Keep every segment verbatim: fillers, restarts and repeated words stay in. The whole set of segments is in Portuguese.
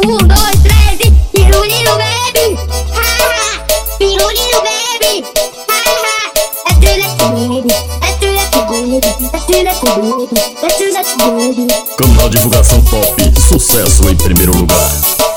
Um, dois, três e piruliro baby, haha, piruliro baby, haha. É trilete baby, é trilete baby, é trilete baby, é trilete baby. Canal Divulgação Top, sucesso em primeiro lugar.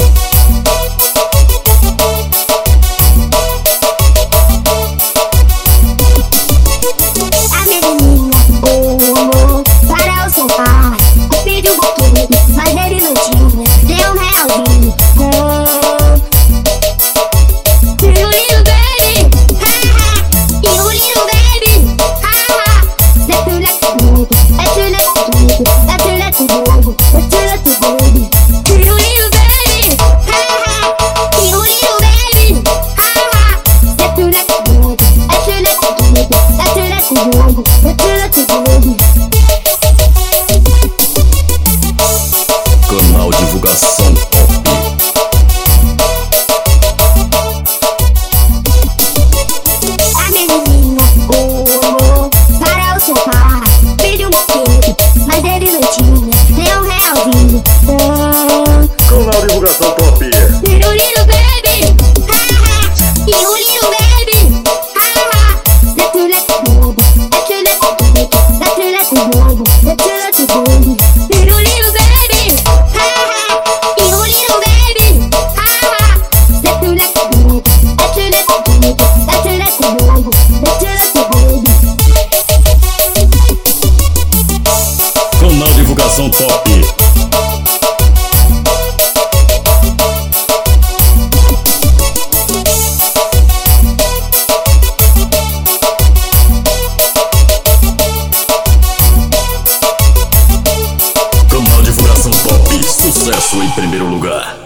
A menininha, o amor, para o sofá, pediu um pouquinho, mas ele não tinha, deu um realzinho. Oh. Piruliro baby, haha, piruliro baby, haha. É trilete baby, é trilete baby, é trilete baby, é trilete baby. Piruliro baby, haha, piruliro baby, haha. É trilete baby, é trilete baby, é trilete baby, é trilete baby. Canal Divulgação Top. A menininha, o amor, para o sofá, pediu um boquete, mas ele não tinha, deu um realzinho. Oh. Canal Divulgação Top. Piruliro baby, haha, piruliro baby, haha. É trilete baby, é trilete baby, é trilete baby, é trilete baby. Piruliro baby, haha, piruliro baby, haha. É trilete baby, é trilete baby, é trilete baby, é trilete baby. Canal Divulgação Top. Canal Divulgação Top, sucesso em primeiro lugar.